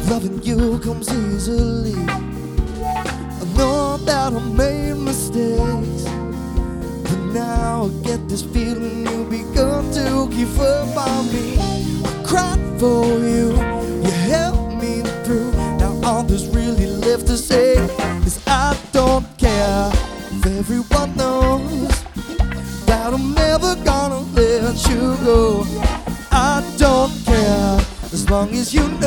Loving you comes easily. I know that I made mistakes, but now I get this feeling you've begun to give up on me. I cried for you, you helped me through. Now all there's really left to say is I don't care. If everyone knows that I'm never gonna let you go, I don't care as long as you know